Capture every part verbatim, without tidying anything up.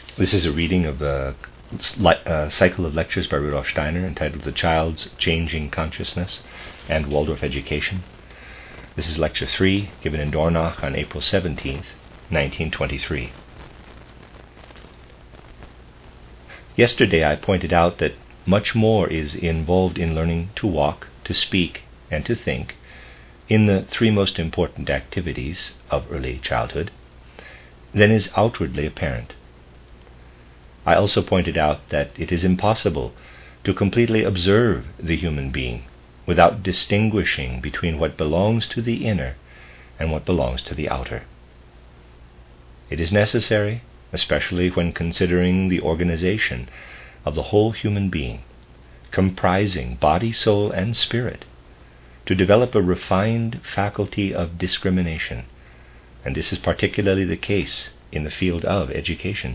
This is a reading of a, a cycle of lectures by Rudolf Steiner entitled The Child's Changing Consciousness and Waldorf Education. This is lecture three, given in Dornach on April seventeenth, nineteen twenty-three. Yesterday I pointed out that much more is involved in learning to walk, to speak, and to think in the three most important activities of early childhood than is outwardly apparent. I also pointed out that it is impossible to completely observe the human being without distinguishing between what belongs to the inner and what belongs to the outer. It is necessary, especially when considering the organization of the whole human being, comprising body, soul, and spirit, to develop a refined faculty of discrimination, and this is particularly the case in the field of education.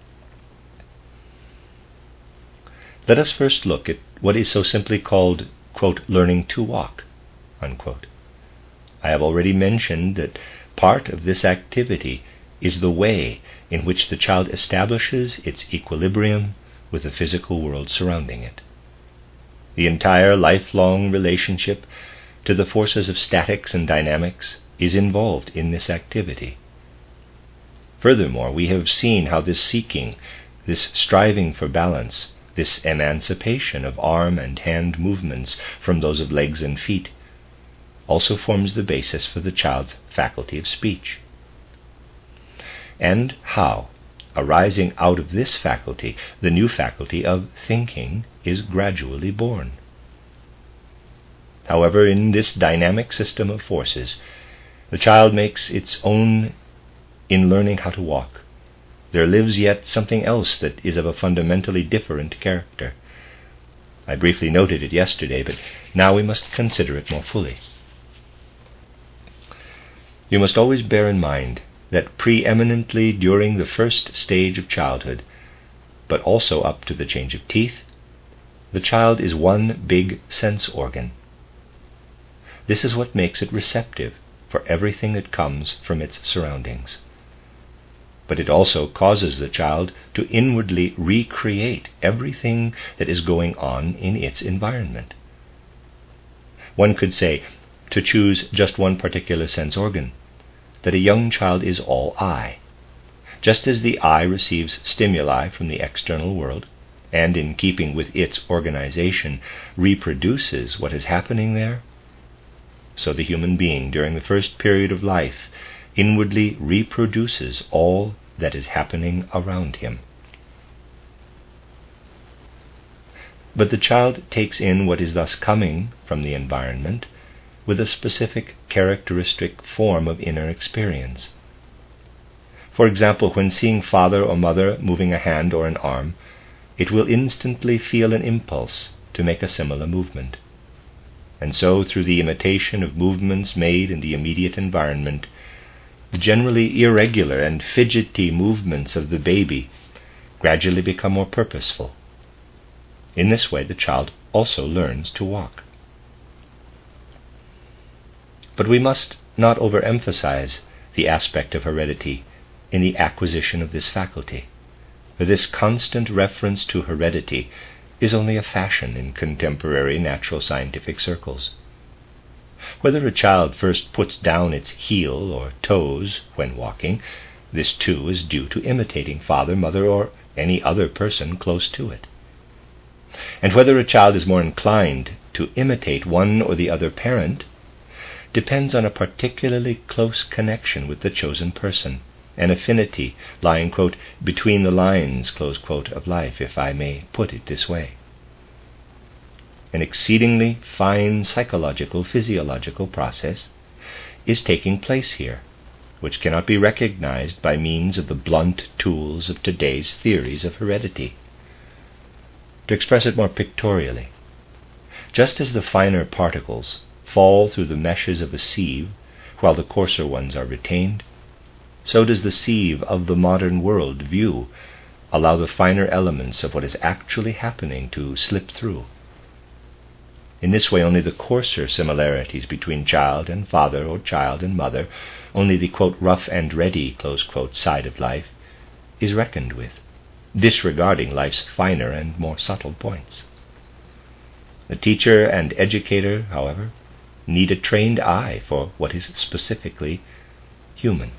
Let us first look at what is so simply called, quote, learning to walk, unquote. I have already mentioned that part of this activity is the way in which the child establishes its equilibrium with the physical world surrounding it. The entire lifelong relationship to the forces of statics and dynamics is involved in this activity. Furthermore, we have seen how this seeking, this striving for balance, this emancipation of arm and hand movements from those of legs and feet, also forms the basis for the child's faculty of speech. And how, arising out of this faculty, the new faculty of thinking is gradually born. However, in this dynamic system of forces, the child makes its own in learning how to walk. There lives yet something else that is of a fundamentally different character. I briefly noted it yesterday, but now we must consider it more fully. You must always bear in mind that preeminently during the first stage of childhood, but also up to the change of teeth, the child is one big sense organ. This is what makes it receptive for everything that comes from its surroundings. But it also causes the child to inwardly recreate everything that is going on in its environment. One could say, to choose just one particular sense organ, that a young child is all eye. Just as the eye receives stimuli from the external world, and in keeping with its organization reproduces what is happening there, so the human being during the first period of life inwardly reproduces all that is happening around him. But the child takes in what is thus coming from the environment with a specific characteristic form of inner experience. For example, when seeing father or mother moving a hand or an arm, it will instantly feel an impulse to make a similar movement. And so, through the imitation of movements made in the immediate environment, the generally irregular and fidgety movements of the baby gradually become more purposeful. In this way, the child also learns to walk. But we must not overemphasize the aspect of heredity in the acquisition of this faculty, for this constant reference to heredity is only a fashion in contemporary natural scientific circles. Whether a child first puts down its heel or toes when walking, this too is due to imitating father, mother, or any other person close to it. And whether a child is more inclined to imitate one or the other parent depends on a particularly close connection with the chosen person, an affinity lying, quote, between the lines, close quote, of life, if I may put it this way. An exceedingly fine psychological, physiological process is taking place here, which cannot be recognized by means of the blunt tools of today's theories of heredity. To express it more pictorially, just as the finer particles fall through the meshes of a sieve while the coarser ones are retained, so does the sieve of the modern world view allow the finer elements of what is actually happening to slip through. In this way, only the coarser similarities between child and father or child and mother, only the, quote, rough and ready, close quote, side of life, is reckoned with. disregarding life's finer and more subtle points. The teacher and educator, however, need a trained eye for what is specifically human.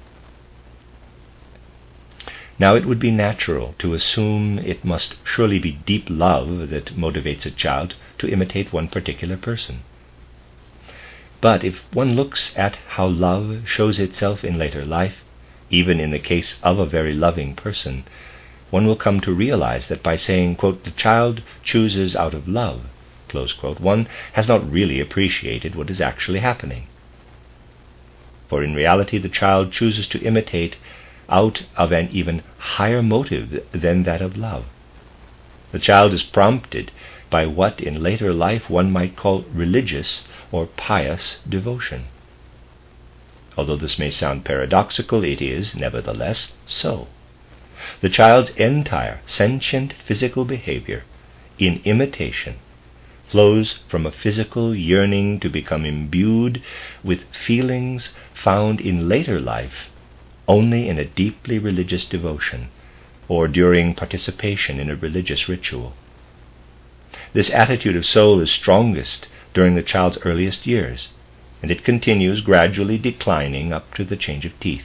Now, it would be natural to assume it must surely be deep love that motivates a child to imitate one particular person. But if one looks at how love shows itself in later life, even in the case of a very loving person, one will come to realize that by saying, quote, "the child chooses out of love," close quote, one has not really appreciated what is actually happening. For in reality, the child chooses to imitate out of an even higher motive than that of love. The child is prompted by what in later life one might call religious or pious devotion. Although this may sound paradoxical, it is nevertheless so. The child's entire sentient physical behavior in imitation flows from a physical yearning to become imbued with feelings found in later life only in a deeply religious devotion or during participation in a religious ritual. This attitude of soul is strongest during the child's earliest years, and it continues gradually declining up to the change of teeth.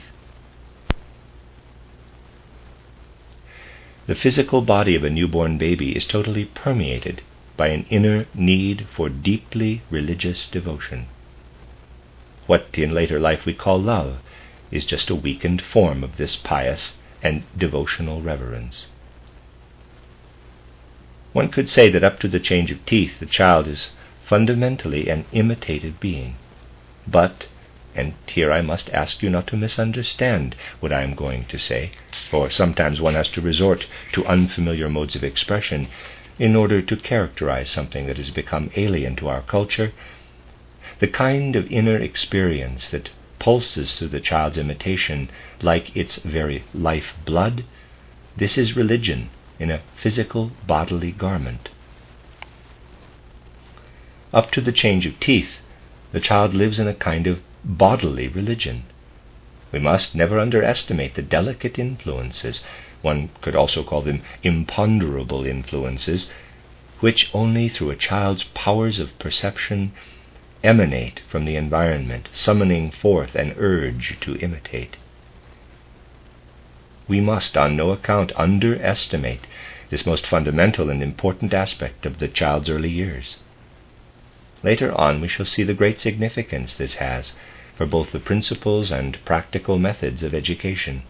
The physical body of a newborn baby is totally permeated by an inner need for deeply religious devotion. What in later life we call love is just a weakened form of this pious and devotional reverence. One could say that up to the change of teeth, the child is fundamentally an imitative being. But, and here I must ask you not to misunderstand what I am going to say, for sometimes one has to resort to unfamiliar modes of expression in order to characterize something that has become alien to our culture, the kind of inner experience that pulses through the child's imitation like its very life-blood, this is religion in a physical bodily garment. Up to the change of teeth, the child lives in a kind of bodily religion. We must never underestimate the delicate influences, one could also call them imponderable influences, which only through a child's powers of perception emanate from the environment, summoning forth an urge to imitate. We must on no account underestimate this most fundamental and important aspect of the child's early years. Later on we shall see the great significance this has for both the principles and practical methods of education.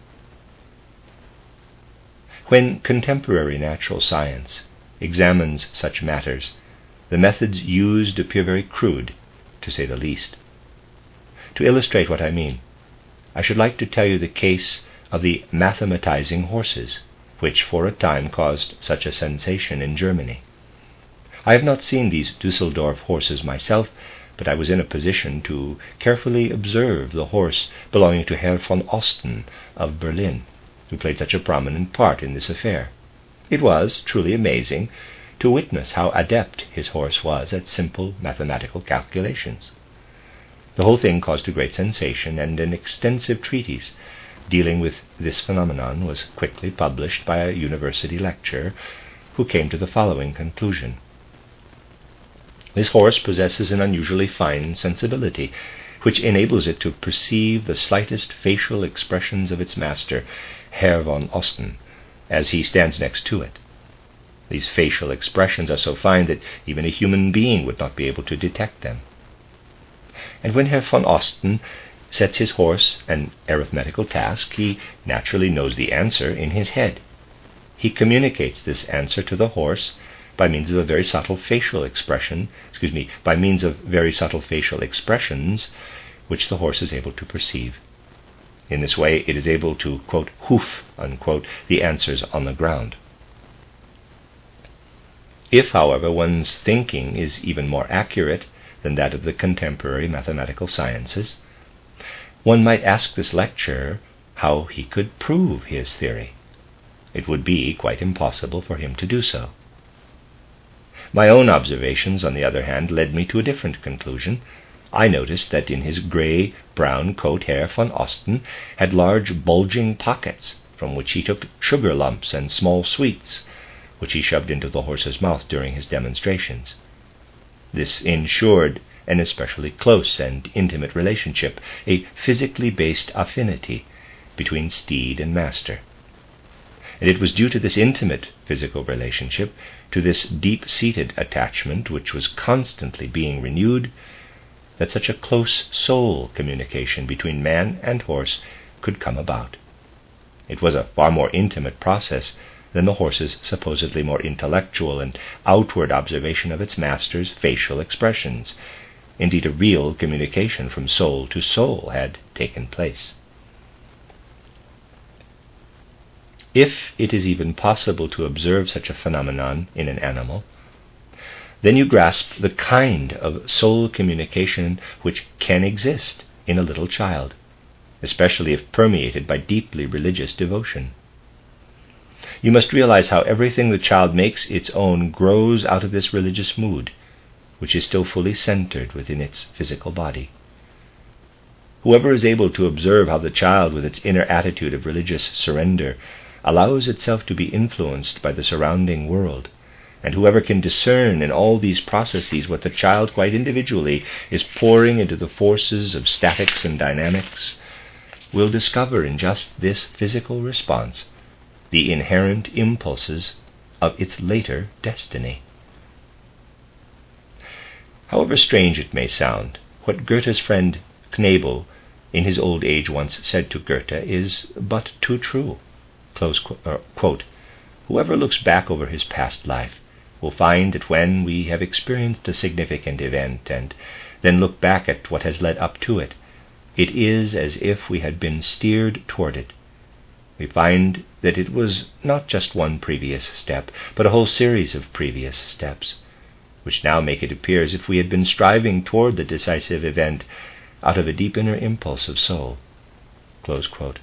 When contemporary natural science examines such matters, the methods used appear very crude, to say the least. To illustrate what I mean, I should like to tell you the case of the mathematizing horses, which for a time caused such a sensation in Germany. I have not seen these Dusseldorf horses myself, but I was in a position to carefully observe the horse belonging to Herr von Osten of Berlin, who played such a prominent part in this affair. It was truly amazing to witness how adept his horse was at simple mathematical calculations. The whole thing caused a great sensation, and an extensive treatise dealing with this phenomenon was quickly published by a university lecturer, who came to the following conclusion. This horse possesses an unusually fine sensibility, which enables it to perceive the slightest facial expressions of its master, Herr von Osten, as he stands next to it. These facial expressions are so fine that even a human being would not be able to detect them. And when Herr von Osten sets his horse an arithmetical task, he naturally knows the answer in his head. He communicates this answer to the horse by means of a very subtle facial expression, excuse me, by means of very subtle facial expressions which the horse is able to perceive. In this way, it is able to, quote, hoof, unquote, the answers on the ground. If, however, one's thinking is even more accurate than that of the contemporary mathematical sciences, one might ask this lecturer how he could prove his theory. It would be quite impossible for him to do so. My own observations, on the other hand, led me to a different conclusion. I noticed that in his grey-brown coat Herr von Osten had large bulging pockets, from which he took sugar lumps and small sweets, which he shoved into the horse's mouth during his demonstrations. This ensured an especially close and intimate relationship, a physically based affinity between steed and master. And it was due to this intimate physical relationship, to this deep-seated attachment which was constantly being renewed, that such a close soul communication between man and horse could come about. It was a far more intimate process than the horse's supposedly more intellectual and outward observation of its master's facial expressions. Indeed, a real communication from soul to soul had taken place. If it is even possible to observe such a phenomenon in an animal, then you grasp the kind of soul communication which can exist in a little child, especially if permeated by deeply religious devotion. You must realize how everything the child makes its own grows out of this religious mood, which is still fully centered within its physical body. Whoever is able to observe how the child, with its inner attitude of religious surrender, allows itself to be influenced by the surrounding world, and whoever can discern in all these processes what the child quite individually is pouring into the forces of statics and dynamics, will discover in just this physical response the inherent impulses of its later destiny. However strange it may sound, what Goethe's friend Knebel in his old age once said to Goethe is but too true. Close qu- uh, quote, "Whoever looks back over his past life will find that when we have experienced a significant event and then look back at what has led up to it, it is as if we had been steered toward it. We find that it was not just one previous step, but a whole series of previous steps, which now make it appear as if we had been striving toward the decisive event out of a deep inner impulse of soul." Close quote.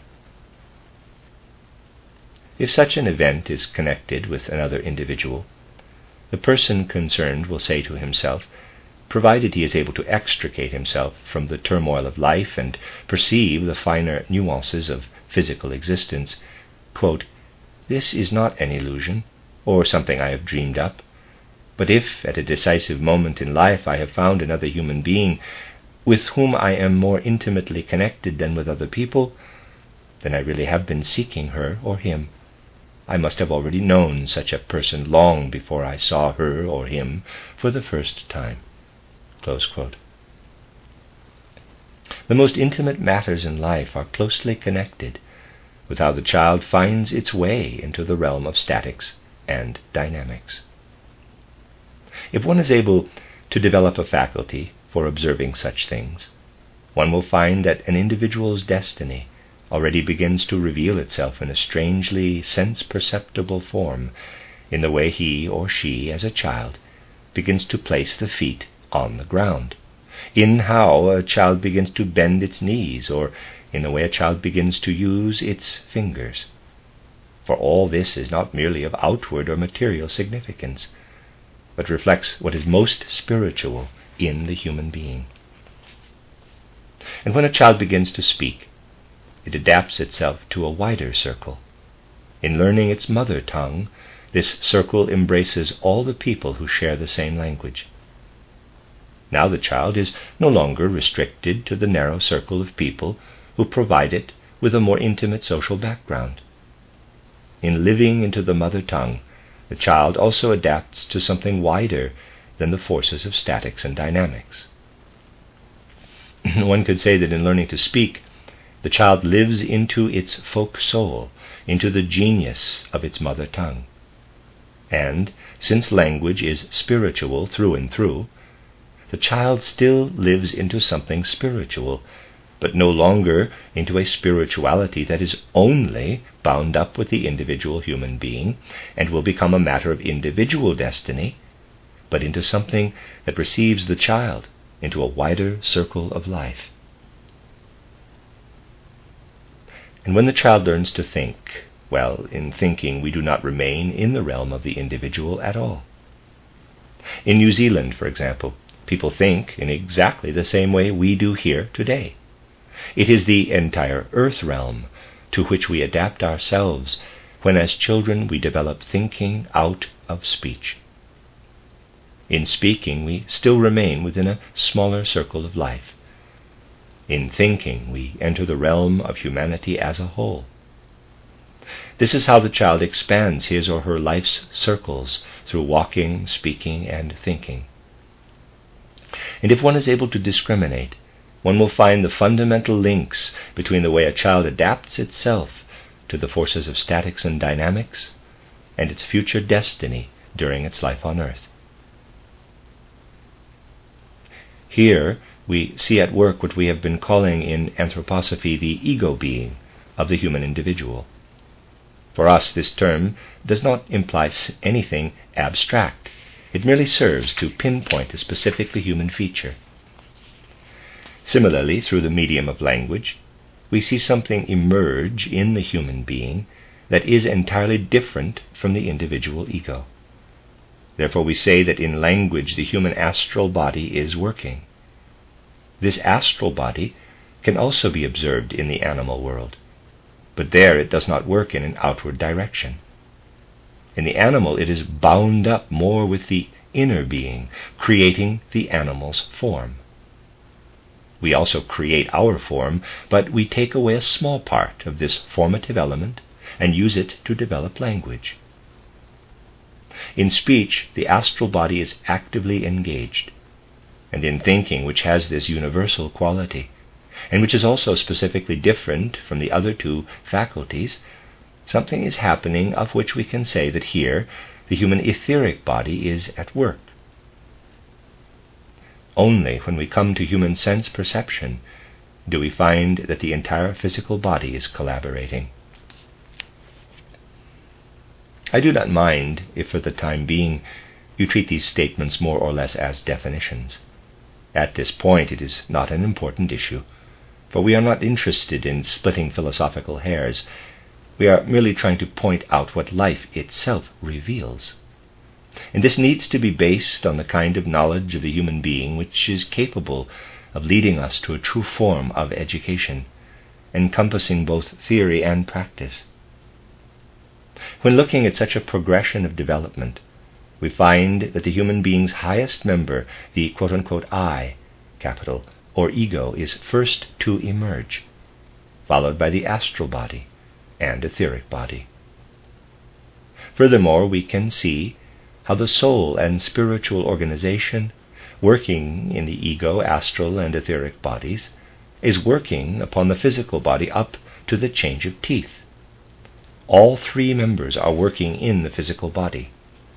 If such an event is connected with another individual, the person concerned will say to himself, provided he is able to extricate himself from the turmoil of life and perceive the finer nuances of physical existence, quote, "This is not an illusion, or something I have dreamed up, but if at a decisive moment in life I have found another human being with whom I am more intimately connected than with other people, then I really have been seeking her or him. I must have already known such a person long before I saw her or him for the first time." Close quote. The most intimate matters in life are closely connected with how the child finds its way into the realm of statics and dynamics. If one is able to develop a faculty for observing such things, one will find that an individual's destiny already begins to reveal itself in a strangely sense-perceptible form in the way he or she, as a child, begins to place the feet on the ground, in how a child begins to bend its knees, or in the way a child begins to use its fingers. For all this is not merely of outward or material significance, but reflects what is most spiritual in the human being. And when a child begins to speak, it adapts itself to a wider circle. In learning its mother tongue, this circle embraces all the people who share the same language. Now the child is no longer restricted to the narrow circle of people who provide it with a more intimate social background. In living into the mother tongue, the child also adapts to something wider than the forces of statics and dynamics. One could say that in learning to speak, the child lives into its folk soul, into the genius of its mother tongue. And, since language is spiritual through and through, the child still lives into something spiritual, but no longer into a spirituality that is only bound up with the individual human being and will become a matter of individual destiny, but into something that receives the child into a wider circle of life. And when the child learns to think, well, in thinking we do not remain in the realm of the individual at all. In New Zealand, for example, people think in exactly the same way we do here today. It is the entire earth realm, to which we adapt ourselves when as children we develop thinking out of speech. In speaking, we still remain within a smaller circle of life. In thinking, we enter the realm of humanity as a whole. This is how the child expands his or her life's circles through walking, speaking, and thinking. And if one is able to discriminate, one will find the fundamental links between the way a child adapts itself to the forces of statics and dynamics and its future destiny during its life on earth. Here we see at work what we have been calling in anthroposophy the ego being of the human individual. For us, this term does not imply anything abstract. It merely serves to pinpoint a specifically human feature. Similarly, through the medium of language, we see something emerge in the human being that is entirely different from the individual ego. Therefore we say that in language the human astral body is working. This astral body can also be observed in the animal world, but there it does not work in an outward direction. In the animal it is bound up more with the inner being, creating the animal's form. We also create our form, but we take away a small part of this formative element and use it to develop language. In speech, the astral body is actively engaged, and in thinking, which has this universal quality, and which is also specifically different from the other two faculties, something is happening of which we can say that here the human etheric body is at work. Only when we come to human sense perception do we find that the entire physical body is collaborating. I do not mind if for the time being you treat these statements more or less as definitions. At this point it is not an important issue, for we are not interested in splitting philosophical hairs. We are merely trying to point out what life itself reveals. And this needs to be based on the kind of knowledge of the human being which is capable of leading us to a true form of education, encompassing both theory and practice. When looking at such a progression of development, we find that the human being's highest member, the quote-unquote I, capital, or ego, is first to emerge, followed by the astral body and etheric body. Furthermore, we can see how the soul and spiritual organization, working in the ego, astral, and etheric bodies, is working upon the physical body up to the change of teeth. All three members are working in the physical body.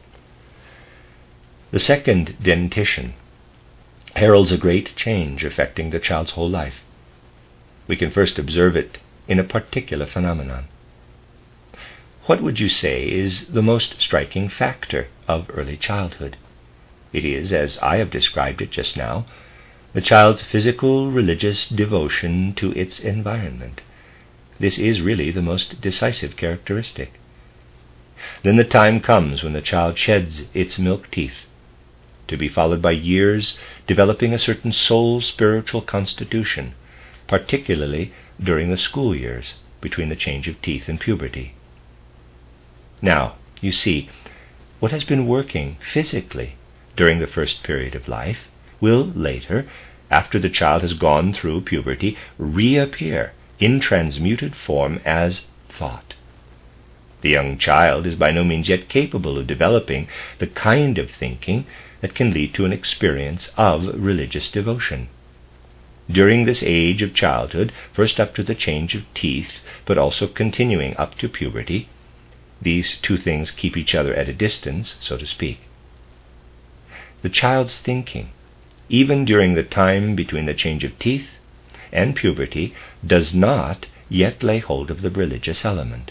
The second dentition heralds a great change affecting the child's whole life. We can first observe it in a particular phenomenon. What would you say is the most striking factor of early childhood? It is, as I have described it just now, the child's physical religious devotion to its environment. This is really the most decisive characteristic. Then the time comes when the child sheds its milk teeth, to be followed by years developing a certain soul-spiritual constitution, particularly during the school years between the change of teeth and puberty. Now, you see, what has been working physically during the first period of life will later, after the child has gone through puberty, reappear in transmuted form as thought. The young child is by no means yet capable of developing the kind of thinking that can lead to an experience of religious devotion. During this age of childhood, first up to the change of teeth, but also continuing up to puberty, these two things keep each other at a distance, so to speak. The child's thinking, even during the time between the change of teeth and puberty, does not yet lay hold of the religious element.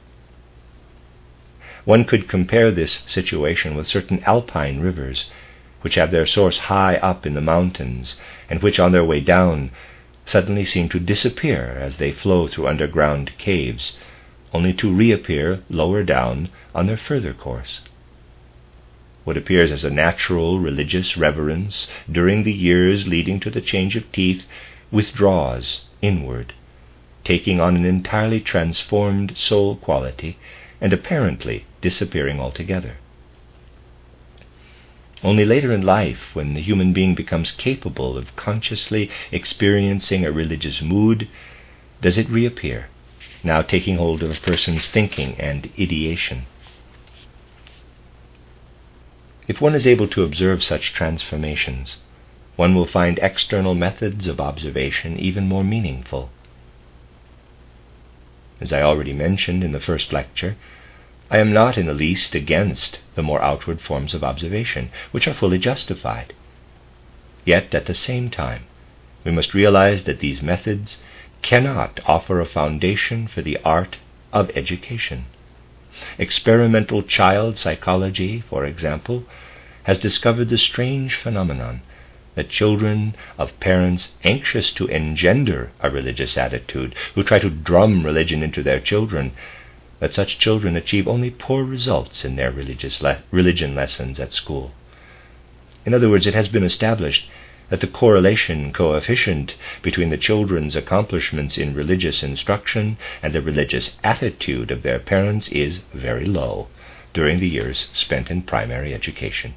One could compare this situation with certain alpine rivers, which have their source high up in the mountains, and which on their way down suddenly seem to disappear as they flow through underground caves, only to reappear lower down on their further course. What appears as a natural religious reverence during the years leading to the change of teeth withdraws inward, taking on an entirely transformed soul quality and apparently disappearing altogether. Only later in life, when the human being becomes capable of consciously experiencing a religious mood, does it reappear, now taking hold of a person's thinking and ideation. If one is able to observe such transformations, one will find external methods of observation even more meaningful. As I already mentioned in the first lecture, I am not in the least against the more outward forms of observation, which are fully justified. Yet, at the same time, we must realize that these methods cannot offer a foundation for the art of education. Experimental child psychology, for example, has discovered the strange phenomenon that children of parents anxious to engender a religious attitude, who try to drum religion into their children, that such children achieve only poor results in their religious le- religion lessons at school. In other words, it has been established that the correlation coefficient between the children's accomplishments in religious instruction and the religious attitude of their parents is very low during the years spent in primary education.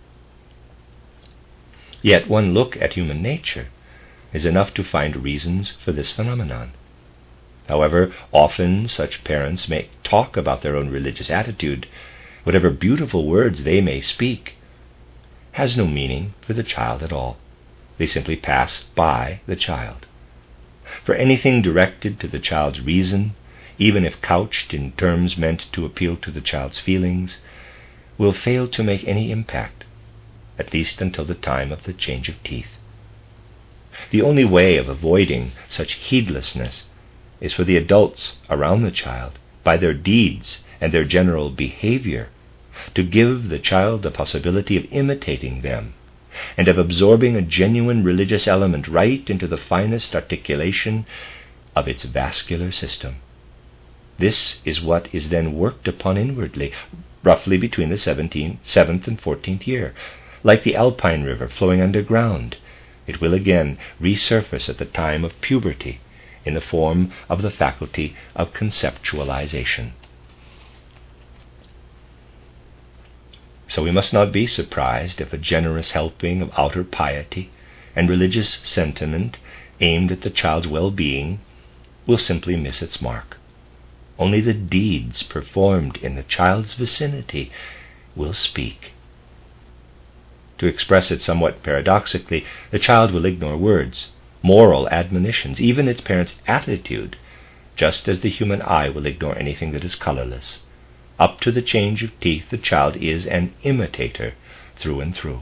Yet one look at human nature is enough to find reasons for this phenomenon. However often such parents may talk about their own religious attitude, whatever beautiful words they may speak has no meaning for the child at all. They simply pass by the child. For anything directed to the child's reason, even if couched in terms meant to appeal to the child's feelings, will fail to make any impact, at least until the time of the change of teeth. The only way of avoiding such heedlessness is for the adults around the child, by their deeds and their general behavior, to give the child the possibility of imitating them and of absorbing a genuine religious element right into the finest articulation of its vascular system. This is what is then worked upon inwardly, roughly between the seventeenth, seventh and fourteenth year. Like the Alpine River flowing underground, it will again resurface at the time of puberty in the form of the faculty of conceptualization. So we must not be surprised if a generous helping of outer piety and religious sentiment aimed at the child's well-being will simply miss its mark. Only the deeds performed in the child's vicinity will speak. To express it somewhat paradoxically, the child will ignore words, moral admonitions, even its parent's attitude, just as the human eye will ignore anything that is colorless. Up to the change of teeth, the child is an imitator through and through.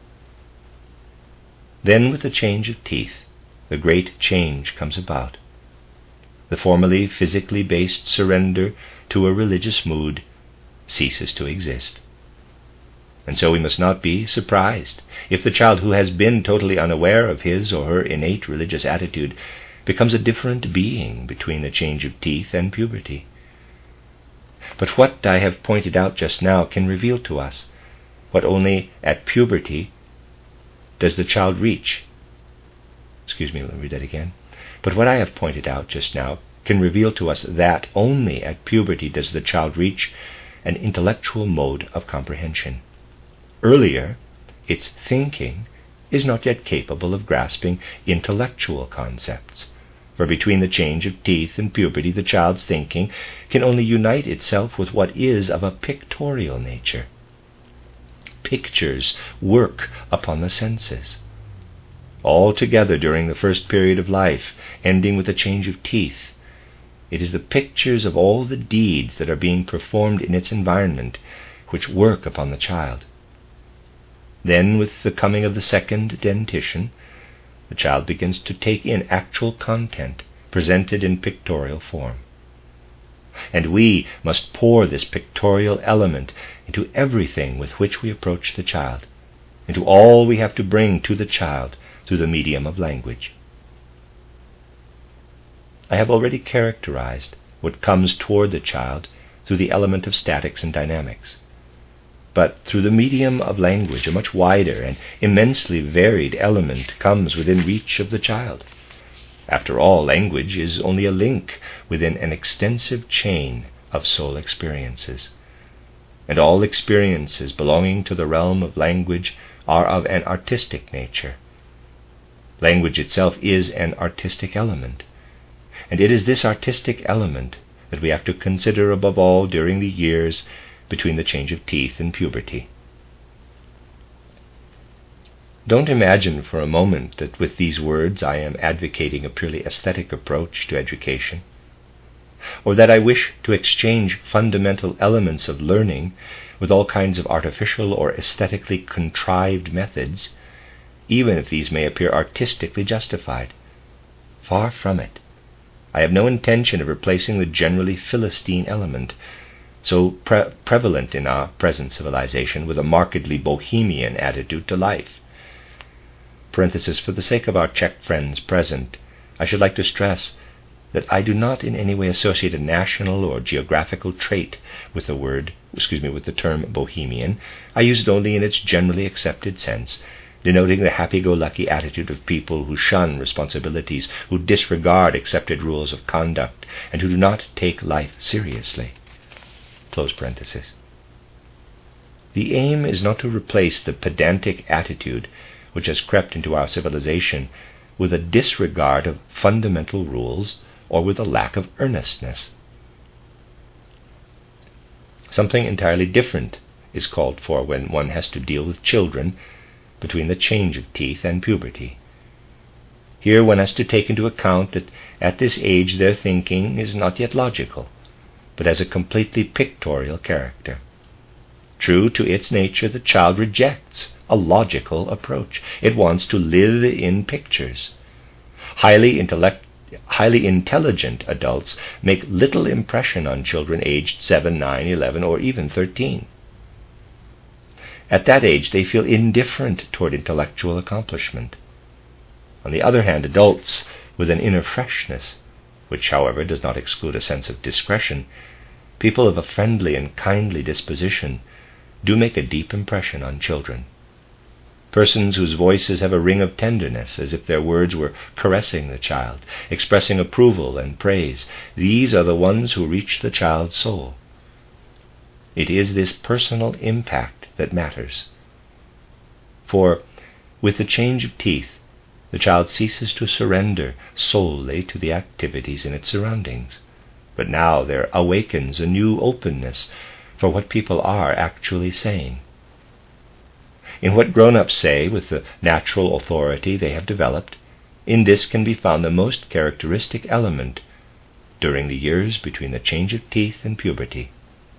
Then, with the change of teeth, the great change comes about. The formerly physically based surrender to a religious mood ceases to exist. And so we must not be surprised if the child who has been totally unaware of his or her innate religious attitude becomes a different being between the change of teeth and puberty. But what I have pointed out just now can reveal to us what only at puberty does the child reach. Excuse me, let me read that again. But what I have pointed out just now can reveal to us that only at puberty does the child reach an intellectual mode of comprehension. Earlier, its thinking is not yet capable of grasping intellectual concepts, for between the change of teeth and puberty the child's thinking can only unite itself with what is of a pictorial nature. Pictures work upon the senses. Altogether during the first period of life, ending with the change of teeth, it is the pictures of all the deeds that are being performed in its environment which work upon the child. Then, with the coming of the second dentition, the child begins to take in actual content presented in pictorial form. And we must pour this pictorial element into everything with which we approach the child, into all we have to bring to the child through the medium of language. I have already characterized what comes toward the child through the element of statics and dynamics. But through the medium of language, a much wider and immensely varied element comes within reach of the child. After all, language is only a link within an extensive chain of soul experiences. And all experiences belonging to the realm of language are of an artistic nature. Language itself is an artistic element, and it is this artistic element that we have to consider above all during the years between the change of teeth and puberty. Don't imagine for a moment that with these words I am advocating a purely aesthetic approach to education, or that I wish to exchange fundamental elements of learning with all kinds of artificial or aesthetically contrived methods, even if these may appear artistically justified. Far from it. I have no intention of replacing the generally Philistine element, so pre- prevalent in our present civilization, with a markedly bohemian attitude to life. Parenthesis, for the sake of our Czech friends present, I should like to stress that I do not in any way associate a national or geographical trait with the word, excuse me, with the term bohemian. I use it only in its generally accepted sense, denoting the happy-go-lucky attitude of people who shun responsibilities, who disregard accepted rules of conduct, and who do not take life seriously. Close parenthesis. The aim is not to replace the pedantic attitude which has crept into our civilization with a disregard of fundamental rules or with a lack of earnestness. Something entirely different is called for when one has to deal with children between the change of teeth and puberty. Here one has to take into account that at this age their thinking is not yet logical, but has a completely pictorial character. True to its nature, the child rejects a logical approach. It wants to live in pictures. Highly intellect, highly intelligent adults make little impression on children aged seven, nine, eleven, or even thirteen. At that age, they feel indifferent toward intellectual accomplishment. On the other hand, adults with an inner freshness, which, however, does not exclude a sense of discretion, people of a friendly and kindly disposition, do make a deep impression on children. Persons whose voices have a ring of tenderness, as if their words were caressing the child, expressing approval and praise, these are the ones who reach the child's soul. It is this personal impact that matters. For, with the change of teeth, the child ceases to surrender solely to the activities in its surroundings, but now there awakens a new openness for what people are actually saying. In what grown-ups say with the natural authority they have developed, in this can be found the most characteristic element during the years between the change of teeth and puberty.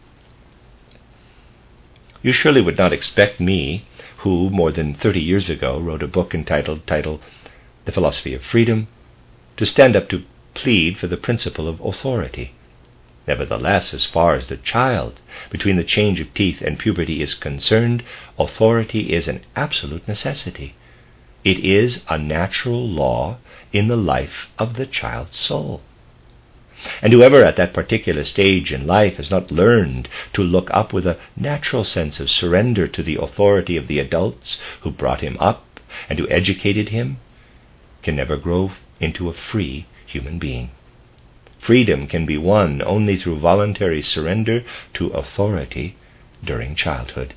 You surely would not expect me, who more than thirty years ago wrote a book entitled title, The Philosophy of Freedom, to stand up to plead for the principle of authority. Nevertheless, as far as the child between the change of teeth and puberty is concerned, authority is an absolute necessity. It is a natural law in the life of the child's soul. And whoever at that particular stage in life has not learned to look up with a natural sense of surrender to the authority of the adults who brought him up and who educated him, can never grow into a free human being. Freedom can be won only through voluntary surrender to authority during childhood.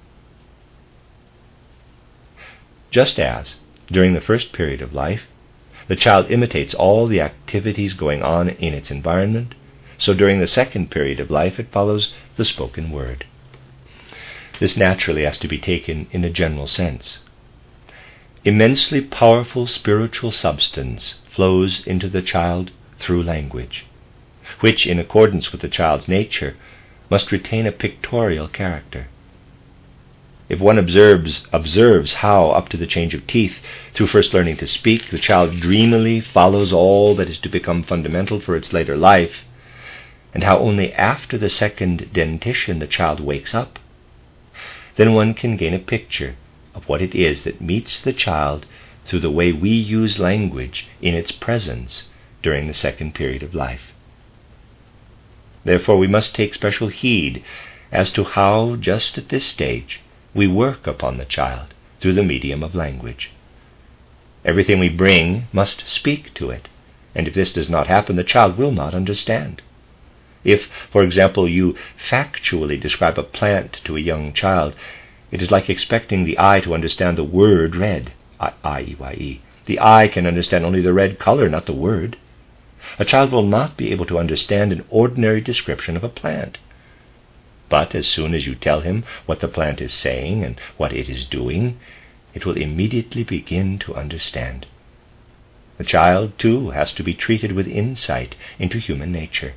Just as, during the first period of life, the child imitates all the activities going on in its environment, so during the second period of life it follows the spoken word. This naturally has to be taken in a general sense. Immensely powerful spiritual substance flows into the child through language, which, in accordance with the child's nature, must retain a pictorial character. If one observes, observes how, up to the change of teeth, through first learning to speak, the child dreamily follows all that is to become fundamental for its later life, and how only after the second dentition the child wakes up, then one can gain a picture of what it is that meets the child through the way we use language in its presence during the second period of life. Therefore, we must take special heed as to how, just at this stage, we work upon the child through the medium of language. Everything we bring must speak to it, And if this does not happen, the child will not understand. If, for example, you factually describe a plant to a young child, it is like expecting the eye to understand the word red, I E Y E. The eye can understand only the red color, not the word. A child will not be able to understand an ordinary description of a plant. But as soon as you tell him what the plant is saying and what it is doing, it will immediately begin to understand. The child, too, has to be treated with insight into human nature.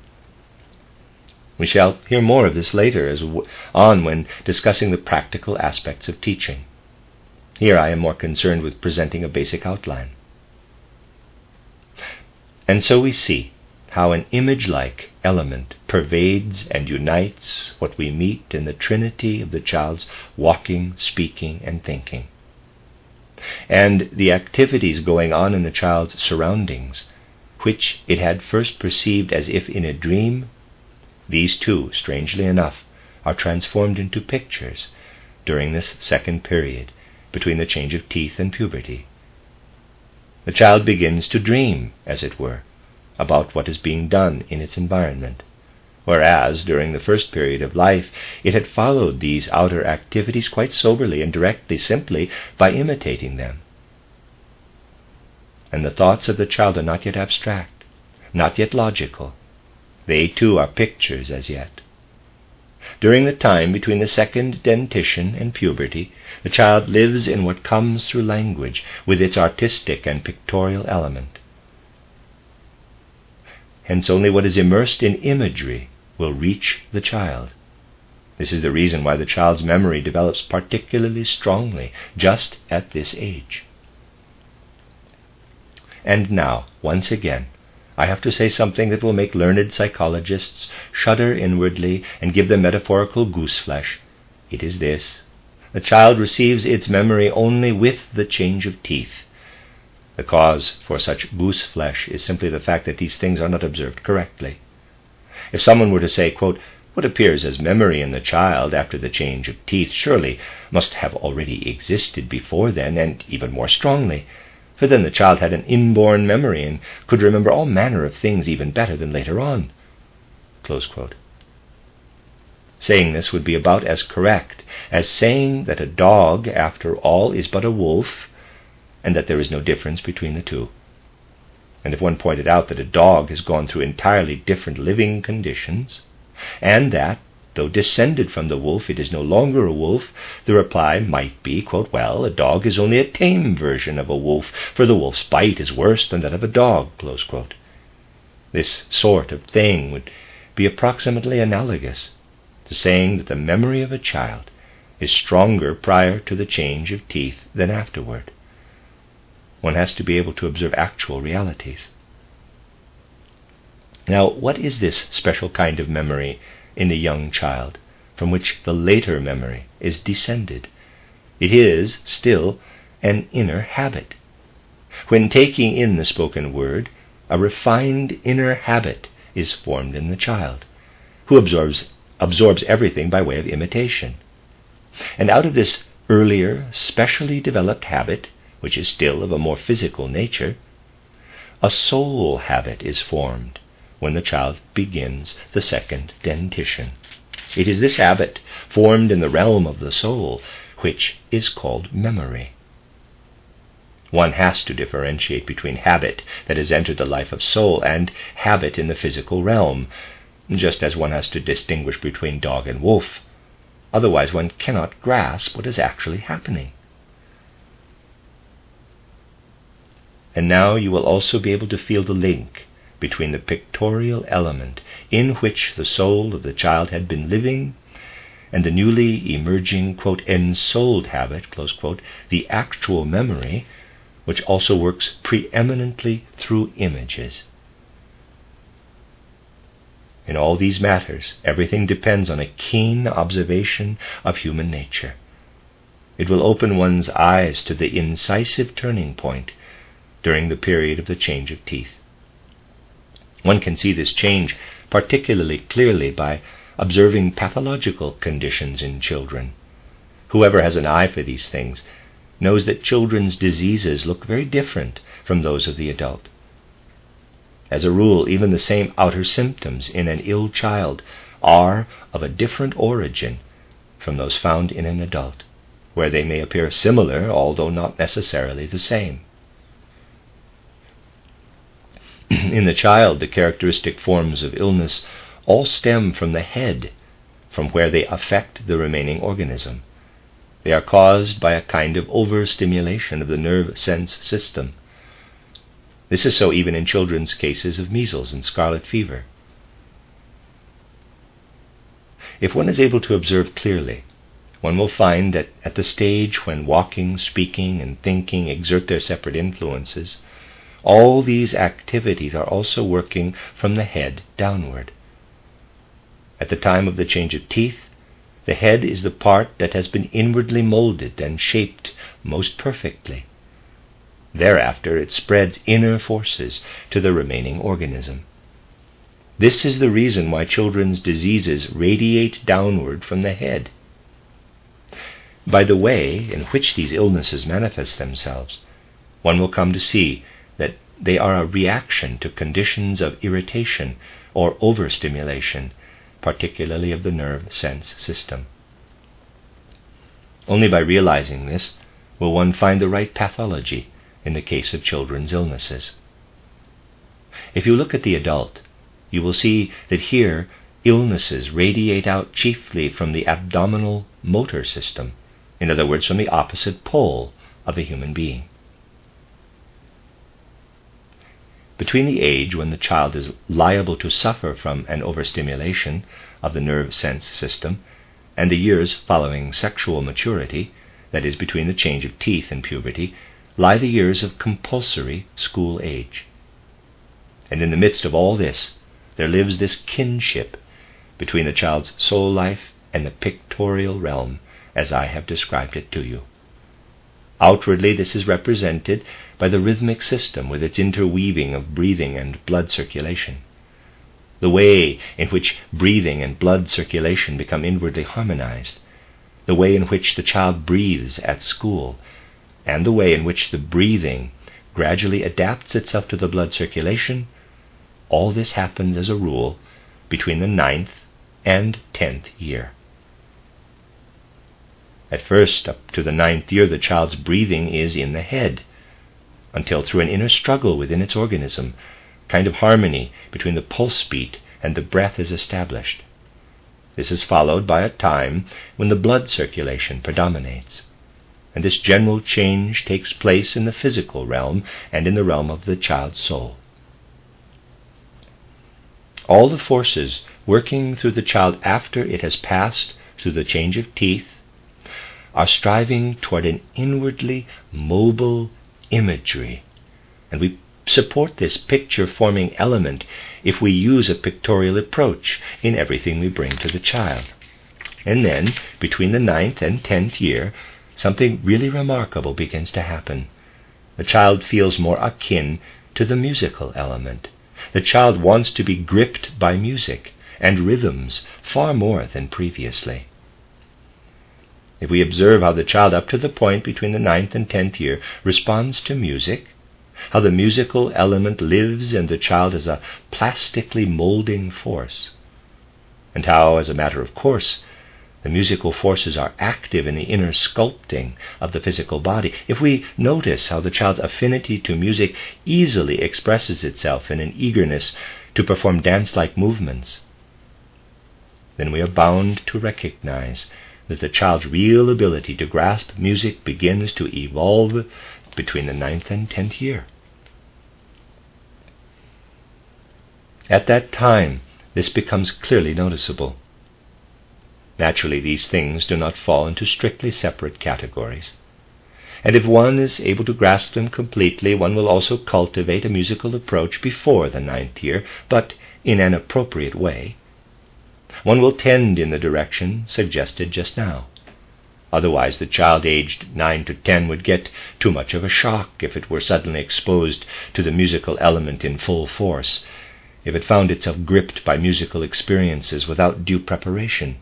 We shall hear more of this later as w- on when discussing the practical aspects of teaching. Here I am more concerned with presenting a basic outline. And so we see how an image-like element pervades and unites what we meet in the trinity of the child's walking, speaking, and thinking. And the activities going on in the child's surroundings, which it had first perceived as if in a dream, these too, strangely enough, are transformed into pictures during this second period between the change of teeth and puberty. The child begins to dream, as it were, about what is being done in its environment, whereas during the first period of life it had followed these outer activities quite soberly and directly, simply by imitating them. And the thoughts of the child are not yet abstract, not yet logical. They too are pictures as yet. During the time between the second dentition and puberty, the child lives in what comes through language with its artistic and pictorial element. Hence only what is immersed in imagery will reach the child. This is the reason why the child's memory develops particularly strongly just at this age. And now, once again, I have to say something that will make learned psychologists shudder inwardly and give them metaphorical gooseflesh. It is this: the child receives its memory only with the change of teeth. The cause for such gooseflesh is simply the fact that these things are not observed correctly. If someone were to say, quote, "What appears as memory in the child after the change of teeth surely must have already existed before then, and even more strongly, for then the child had an inborn memory and could remember all manner of things even better than later on." Close quote. Saying this would be about as correct as saying that a dog, after all, is but a wolf, and that there is no difference between the two. And if one pointed out that a dog has gone through entirely different living conditions, and that, though descended from the wolf, it is no longer a wolf, the reply might be, quote, "Well, a dog is only a tame version of a wolf, for the wolf's bite is worse than that of a dog," close quote. This sort of thing would be approximately analogous to saying that the memory of a child is stronger prior to the change of teeth than afterward. One has to be able to observe actual realities. Now, what is this special kind of memory in a young child from which the later memory is descended? It is still an inner habit. When taking in the spoken word, a refined inner habit is formed in the child, who absorbs, absorbs everything by way of imitation. And out of this earlier, specially developed habit, which is still of a more physical nature, a soul habit is formed when the child begins the second dentition. It is this habit, formed in the realm of the soul, which is called memory. One has to differentiate between habit that has entered the life of soul and habit in the physical realm, just as one has to distinguish between dog and wolf. Otherwise one cannot grasp what is actually happening. And now you will also be able to feel the link between the pictorial element in which the soul of the child had been living and the newly emerging, quote, ensouled habit, close quote, the actual memory, which also works preeminently through images. In all these matters, everything depends on a keen observation of human nature. It will open one's eyes to the incisive turning point during the period of the change of teeth. One can see this change particularly clearly by observing pathological conditions in children. Whoever has an eye for these things knows that children's diseases look very different from those of the adult. As a rule, even the same outer symptoms in an ill child are of a different origin from those found in an adult, where they may appear similar, although not necessarily the same. In the child, the characteristic forms of illness all stem from the head, from where they affect the remaining organism. They are caused by a kind of overstimulation of the nerve sense system. This is so even in children's cases of measles and scarlet fever. If one is able to observe clearly, one will find that at the stage when walking, speaking, and thinking exert their separate influences, all these activities are also working from the head downward. At the time of the change of teeth, the head is the part that has been inwardly molded and shaped most perfectly. Thereafter it spreads inner forces to the remaining organism. This is the reason why children's diseases radiate downward from the head. By the way in which these illnesses manifest themselves, one will come to see that they are a reaction to conditions of irritation or overstimulation, particularly of the nerve sense system. Only by realizing this will one find the right pathology in the case of children's illnesses. If you look at the adult, you will see that here illnesses radiate out chiefly from the abdominal motor system, in other words, from the opposite pole of a human being. Between the age when the child is liable to suffer from an overstimulation of the nerve sense system and the years following sexual maturity, that is, between the change of teeth and puberty, lie the years of compulsory school age. And in the midst of all this, there lives this kinship between the child's soul life and the pictorial realm, as I have described it to you. Outwardly, this is represented by the rhythmic system with its interweaving of breathing and blood circulation. The way in which breathing and blood circulation become inwardly harmonized, the way in which the child breathes at school, and the way in which the breathing gradually adapts itself to the blood circulation, all this happens as a rule between the ninth and tenth year. At first, up to the ninth year, the child's breathing is in the head, until through an inner struggle within its organism, kind of harmony between the pulse beat and the breath is established. This is followed by a time when the blood circulation predominates, and this general change takes place in the physical realm and in the realm of the child's soul. All the forces working through the child after it has passed through the change of teeth are striving toward an inwardly mobile imagery, and we support this picture-forming element if we use a pictorial approach in everything we bring to the child. And then, between the ninth and tenth year, something really remarkable begins to happen. The child feels more akin to the musical element. The child wants to be gripped by music and rhythms far more than previously. If we observe how the child up to the point between the ninth and tenth year responds to music, how the musical element lives in the child as a plastically molding force, and how, as a matter of course, the musical forces are active in the inner sculpting of the physical body, if we notice how the child's affinity to music easily expresses itself in an eagerness to perform dance-like movements, then we are bound to recognize that the child's real ability to grasp music begins to evolve between the ninth and tenth year. At that time, this becomes clearly noticeable. Naturally, these things do not fall into strictly separate categories, and if one is able to grasp them completely, one will also cultivate a musical approach before the ninth year, but in an appropriate way. One will tend in the direction suggested just now. Otherwise, the child aged nine to ten would get too much of a shock if it were suddenly exposed to the musical element in full force, if it found itself gripped by musical experiences without due preparation.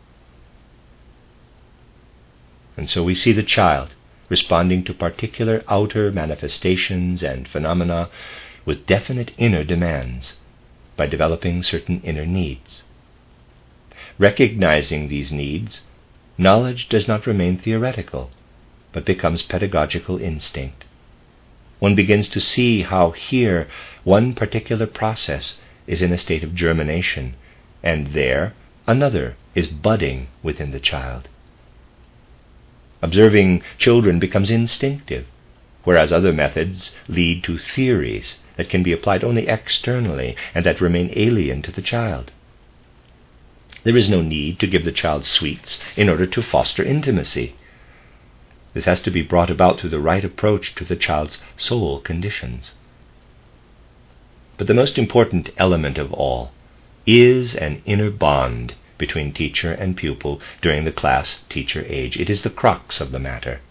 And so we see the child responding to particular outer manifestations and phenomena with definite inner demands by developing certain inner needs. Recognizing these needs, knowledge does not remain theoretical, but becomes pedagogical instinct. One begins to see how here one particular process is in a state of germination, and there another is budding within the child. Observing children becomes instinctive, whereas other methods lead to theories that can be applied only externally and that remain alien to the child. There is no need to give the child sweets in order to foster intimacy. This has to be brought about through the right approach to the child's soul conditions. But the most important element of all is an inner bond between teacher and pupil during the class-teacher age. It is the crux of the matter.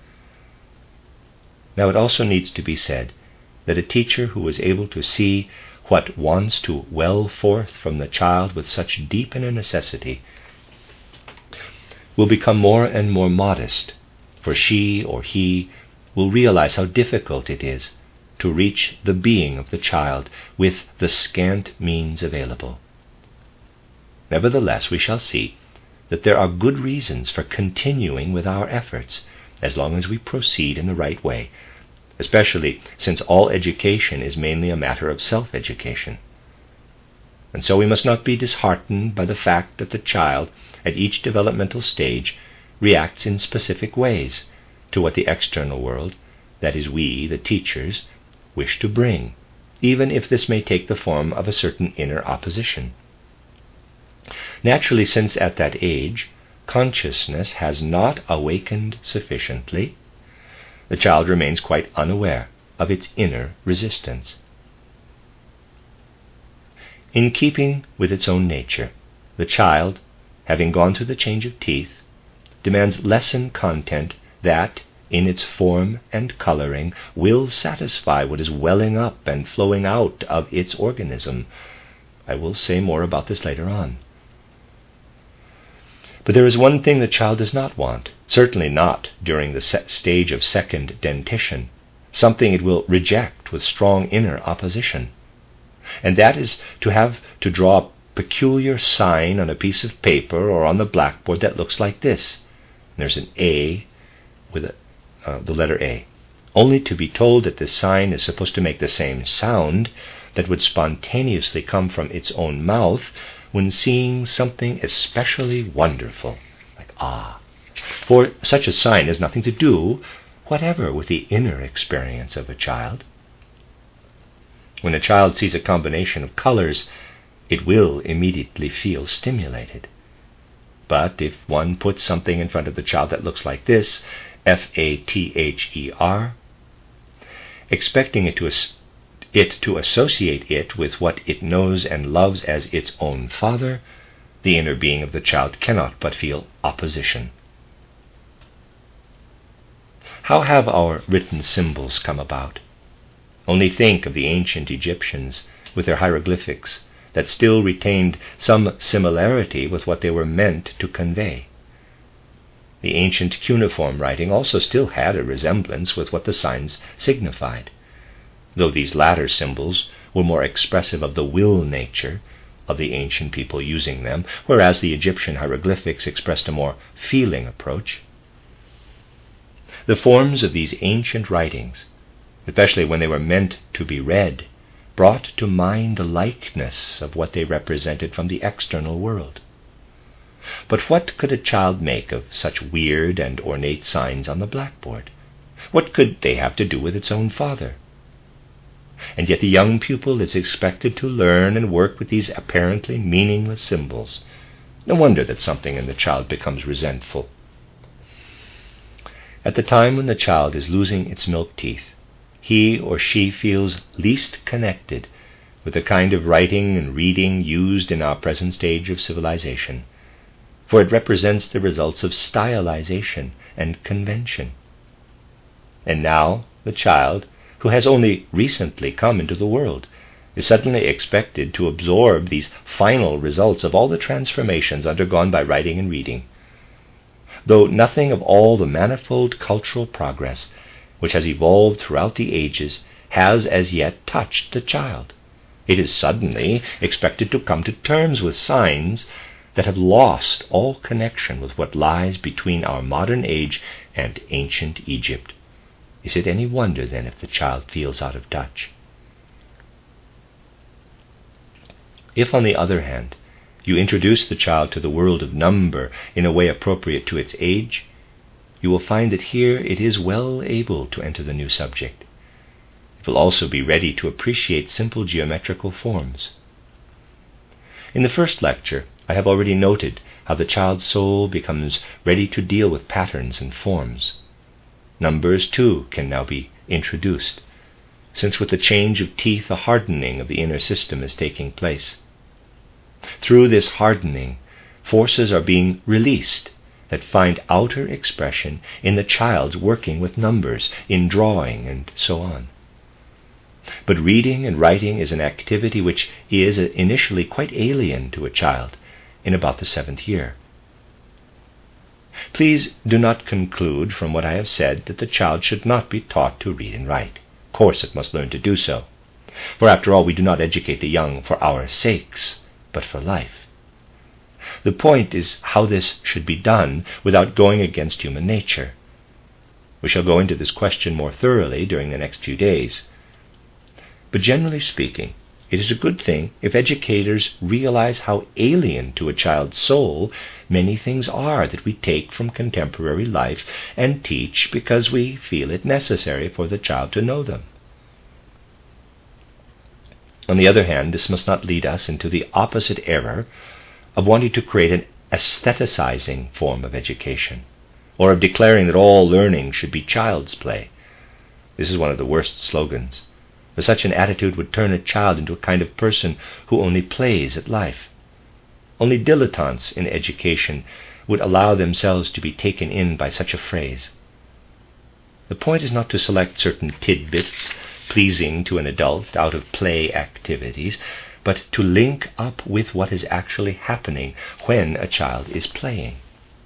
Now it also needs to be said that a teacher who is able to see what wants to well forth from the child with such deep inner necessity will become more and more modest, for she or he will realize how difficult it is to reach the being of the child with the scant means available. Nevertheless, we shall see that there are good reasons for continuing with our efforts as long as we proceed in the right way, especially since all education is mainly a matter of self-education. And so we must not be disheartened by the fact that the child, at each developmental stage, reacts in specific ways to what the external world, that is we, the teachers, wish to bring, even if this may take the form of a certain inner opposition. Naturally, since at that age consciousness has not awakened sufficiently, the child remains quite unaware of its inner resistance. In keeping with its own nature, the child, having gone through the change of teeth, demands lesson content that, in its form and coloring, will satisfy what is welling up and flowing out of its organism. I will say more about this later on. But there is one thing the child does not want, certainly not during the stage of second dentition, something it will reject with strong inner opposition, and that is to have to draw a peculiar sign on a piece of paper or on the blackboard that looks like this. There's an A with a, uh, the letter A, only to be told that this sign is supposed to make the same sound that would spontaneously come from its own mouth when seeing something especially wonderful, like ah. For such a sign has nothing to do whatever with the inner experience of a child. When a child sees a combination of colors, it will immediately feel stimulated. But if one puts something in front of the child that looks like this, F A T H E R, expecting it to it to associate it with what it knows and loves as its own father, the inner being of the child cannot but feel opposition. How have our written symbols come about? Only think of the ancient Egyptians with their hieroglyphics that still retained some similarity with what they were meant to convey. The ancient cuneiform writing also still had a resemblance with what the signs signified, though these latter symbols were more expressive of the will nature of the ancient people using them, whereas the Egyptian hieroglyphics expressed a more feeling approach. The forms of these ancient writings, especially when they were meant to be read, brought to mind the likeness of what they represented from the external world. But what could a child make of such weird and ornate signs on the blackboard? What could they have to do with its own father? And yet the young pupil is expected to learn and work with these apparently meaningless symbols. No wonder that something in the child becomes resentful. At the time when the child is losing its milk teeth, he or she feels least connected with the kind of writing and reading used in our present stage of civilization, for it represents the results of stylization and convention. And now the child, who has only recently come into the world, is suddenly expected to absorb these final results of all the transformations undergone by writing and reading, though nothing of all the manifold cultural progress which has evolved throughout the ages has as yet touched the child. It is suddenly expected to come to terms with signs that have lost all connection with what lies between our modern age and ancient Egypt. Is it any wonder, then, if the child feels out of touch? If, on the other hand, you introduce the child to the world of number in a way appropriate to its age, you will find that here it is well able to enter the new subject. It will also be ready to appreciate simple geometrical forms. In the first lecture, I have already noted how the child's soul becomes ready to deal with patterns and forms. Numbers, too, can now be introduced, since with the change of teeth a hardening of the inner system is taking place. Through this hardening, forces are being released that find outer expression in the child's working with numbers, in drawing, and so on. But reading and writing is an activity which is initially quite alien to a child in about the seventh year. Please do not conclude from what I have said that the child should not be taught to read and write. Of course it must learn to do so. For after all, we do not educate the young for our sakes, but for life. The point is how this should be done without going against human nature. We shall go into this question more thoroughly during the next few days. But generally speaking, it is a good thing if educators realize how alien to a child's soul many things are that we take from contemporary life and teach because we feel it necessary for the child to know them. On the other hand, this must not lead us into the opposite error of wanting to create an aestheticizing form of education, or of declaring that all learning should be child's play. This is one of the worst slogans. For such an attitude would turn a child into a kind of person who only plays at life. Only dilettantes in education would allow themselves to be taken in by such a phrase. The point is not to select certain tidbits pleasing to an adult out of play activities, but to link up with what is actually happening when a child is playing.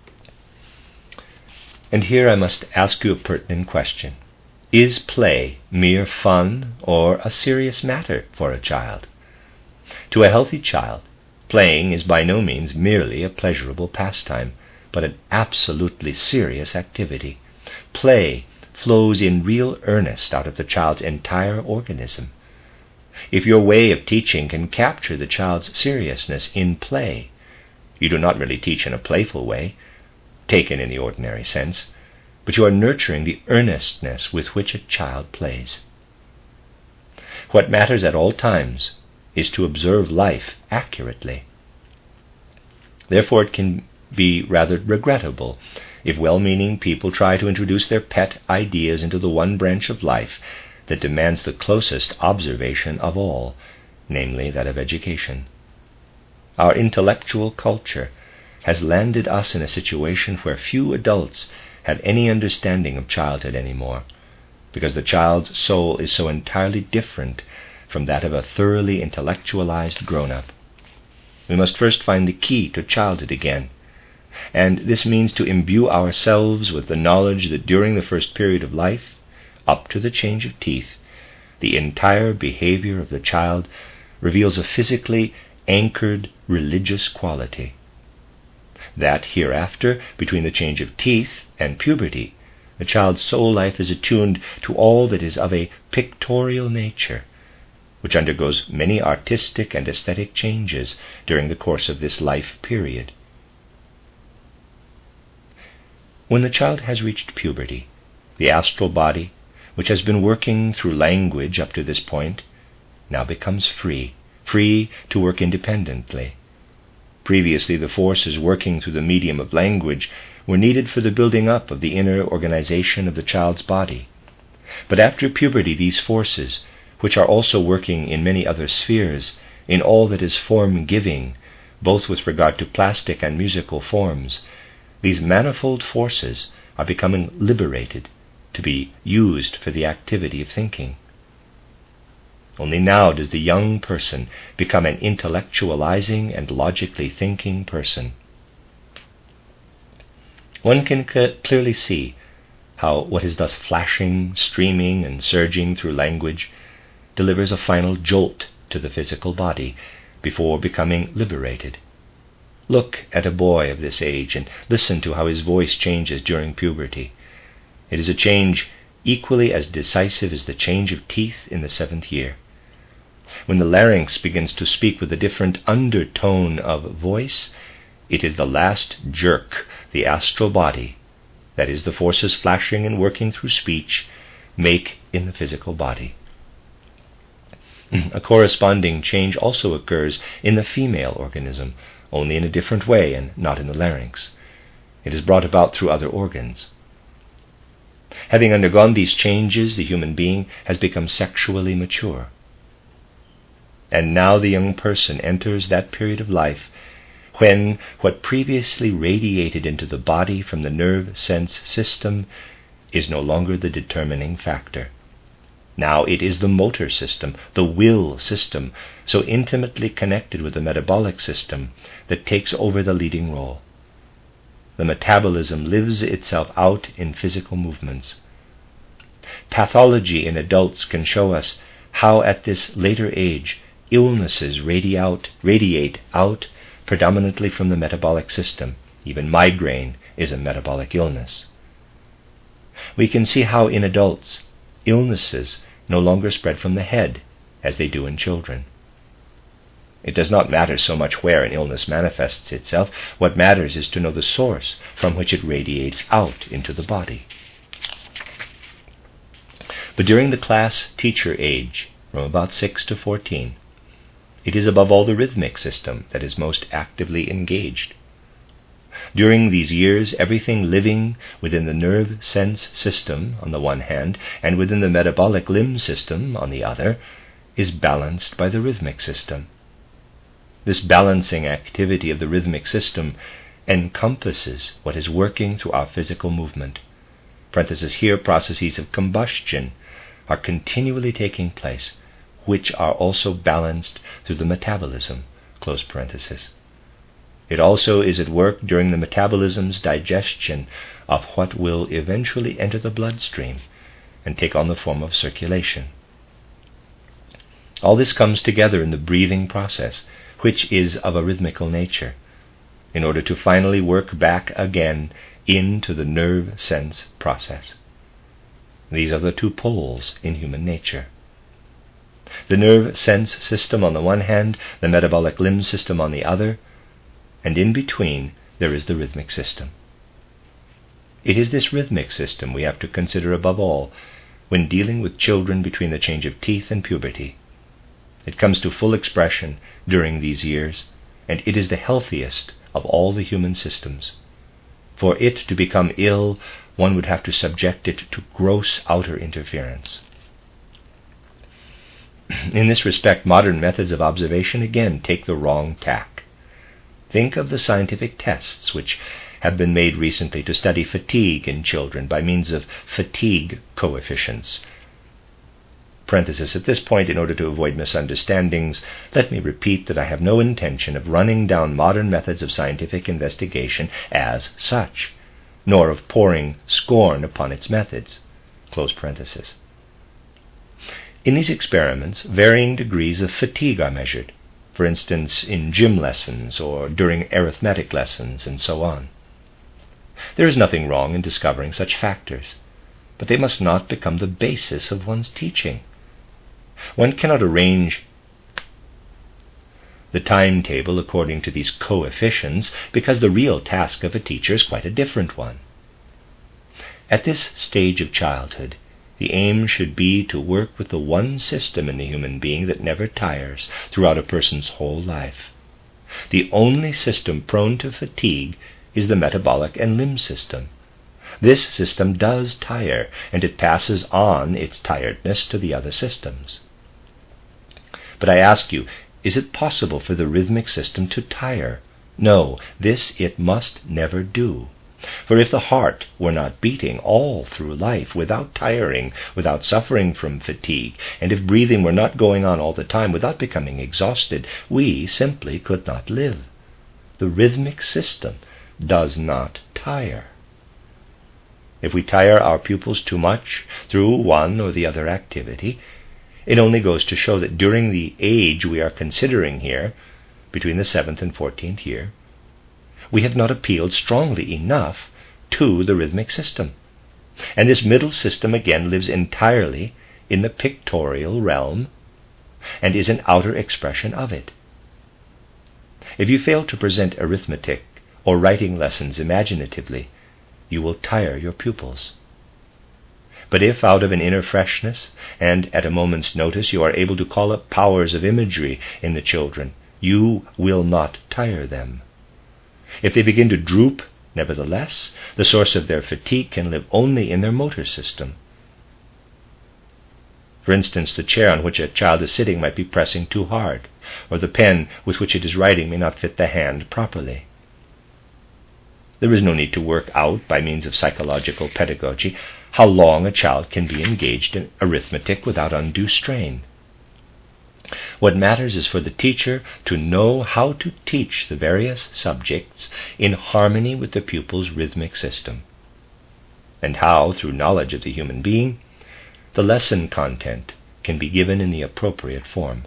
And here I must ask you a pertinent question. Is play mere fun or a serious matter for a child? To a healthy child, playing is by no means merely a pleasurable pastime, but an absolutely serious activity. Play flows in real earnest out of the child's entire organism. If your way of teaching can capture the child's seriousness in play, you do not really teach in a playful way, taken in the ordinary sense, but you are nurturing the earnestness with which a child plays. What matters at all times is to observe life accurately. Therefore it can be rather regrettable if well-meaning people try to introduce their pet ideas into the one branch of life that demands the closest observation of all, namely that of education. Our intellectual culture has landed us in a situation where few adults have any understanding of childhood anymore, because the child's soul is so entirely different from that of a thoroughly intellectualized grown-up. We must first find the key to childhood again, and this means to imbue ourselves with the knowledge that during the first period of life, up to the change of teeth, the entire behavior of the child reveals a physically anchored religious quality. That hereafter, between the change of teeth and puberty, the child's soul life is attuned to all that is of a pictorial nature, which undergoes many artistic and aesthetic changes during the course of this life period. When the child has reached puberty, the astral body, which has been working through language up to this point, now becomes free, free to work independently. Previously, the forces working through the medium of language were needed for the building up of the inner organization of the child's body. But after puberty, these forces, which are also working in many other spheres, in all that is form-giving, both with regard to plastic and musical forms, these manifold forces are becoming liberated to be used for the activity of thinking. Only now does the young person become an intellectualizing and logically thinking person. One can c- clearly see how what is thus flashing, streaming, and surging through language delivers a final jolt to the physical body before becoming liberated. Look at a boy of this age and listen to how his voice changes during puberty. It is a change equally as decisive as the change of teeth in the seventh year. When the larynx begins to speak with a different undertone of voice, it is the last jerk the astral body, that is, the forces flashing and working through speech, make in the physical body. A corresponding change also occurs in the female organism, only in a different way and not in the larynx. It is brought about through other organs. Having undergone these changes, the human being has become sexually mature. And now the young person enters that period of life when what previously radiated into the body from the nerve sense system is no longer the determining factor. Now it is the motor system, the will system, so intimately connected with the metabolic system, that takes over the leading role. The metabolism lives itself out in physical movements. Pathology in adults can show us how at this later age illnesses radiate out, radiate out predominantly from the metabolic system. Even migraine is a metabolic illness. We can see how in adults illnesses no longer spread from the head as they do in children. It does not matter so much where an illness manifests itself. What matters is to know the source from which it radiates out into the body. But during the class-teacher age, from about six to fourteen, it is above all the rhythmic system that is most actively engaged. During these years, everything living within the nerve sense system on the one hand and within the metabolic limb system on the other is balanced by the rhythmic system. This balancing activity of the rhythmic system encompasses what is working through our physical movement. Parenthesis here, processes of combustion are continually taking place, which are also balanced through the metabolism, close parenthesis. It also is at work during the metabolism's digestion of what will eventually enter the bloodstream and take on the form of circulation. All this comes together in the breathing process, which is of a rhythmical nature, in order to finally work back again into the nerve sense process. These are the two poles in human nature. The nerve sense system on the one hand, the metabolic limb system on the other, and in between there is the rhythmic system. It is this rhythmic system we have to consider above all when dealing with children between the change of teeth and puberty. It comes to full expression during these years, and it is the healthiest of all the human systems. For it to become ill, one would have to subject it to gross outer interference. In this respect, modern methods of observation again take the wrong tack. Think of the scientific tests which have been made recently to study fatigue in children by means of fatigue coefficients. Parenthesis. At this point, in order to avoid misunderstandings, let me repeat that I have no intention of running down modern methods of scientific investigation as such, nor of pouring scorn upon its methods. Close parenthesis. In these experiments, varying degrees of fatigue are measured, for instance, in gym lessons or during arithmetic lessons and so on. There is nothing wrong in discovering such factors, but they must not become the basis of one's teaching. One cannot arrange the timetable according to these coefficients because the real task of a teacher is quite a different one. At this stage of childhood, the aim should be to work with the one system in the human being that never tires throughout a person's whole life. The only system prone to fatigue is the metabolic and limb system. This system does tire, and it passes on its tiredness to the other systems. But I ask you, is it possible for the rhythmic system to tire? No, this it must never do. For if the heart were not beating all through life without tiring, without suffering from fatigue, and if breathing were not going on all the time without becoming exhausted, we simply could not live. The rhythmic system does not tire. If we tire our pupils too much through one or the other activity, it only goes to show that during the age we are considering here, between the seventh and fourteenth year, we have not appealed strongly enough to the rhythmic system. And this middle system again lives entirely in the pictorial realm and is an outer expression of it. If you fail to present arithmetic or writing lessons imaginatively, you will tire your pupils. But if out of an inner freshness and at a moment's notice you are able to call up powers of imagery in the children, you will not tire them. If they begin to droop, nevertheless, the source of their fatigue can live only in their motor system. For instance, the chair on which a child is sitting might be pressing too hard, or the pen with which it is writing may not fit the hand properly. There is no need to work out, by means of psychological pedagogy, how long a child can be engaged in arithmetic without undue strain. What matters is for the teacher to know how to teach the various subjects in harmony with the pupil's rhythmic system, and how, through knowledge of the human being, the lesson content can be given in the appropriate form.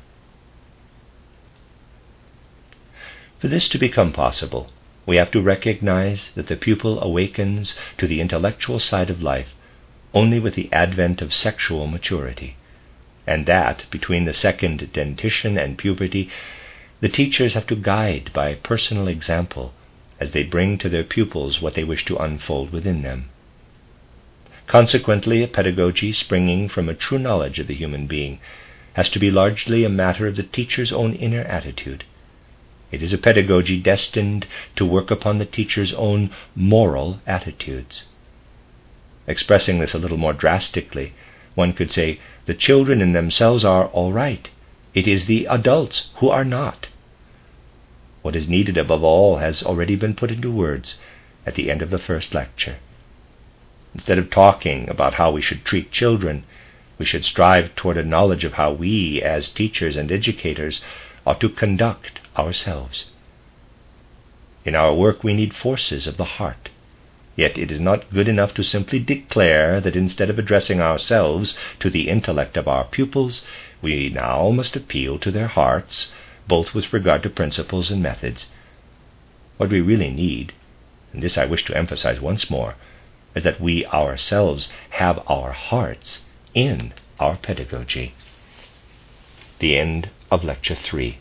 For this to become possible, we have to recognize that the pupil awakens to the intellectual side of life only with the advent of sexual maturity, and that, between the second dentition and puberty, the teachers have to guide by personal example as they bring to their pupils what they wish to unfold within them. Consequently, a pedagogy springing from a true knowledge of the human being has to be largely a matter of the teacher's own inner attitude. It is a pedagogy destined to work upon the teacher's own moral attitudes. Expressing this a little more drastically, one could say, the children in themselves are all right. It is the adults who are not. What is needed above all has already been put into words at the end of the first lecture. Instead of talking about how we should treat children, we should strive toward a knowledge of how we, as teachers and educators, ought to conduct ourselves. In our work we need forces of the heart. Yet it is not good enough to simply declare that instead of addressing ourselves to the intellect of our pupils, we now must appeal to their hearts, both with regard to principles and methods. What we really need, and this I wish to emphasize once more, is that we ourselves have our hearts in our pedagogy. The end of Lecture three.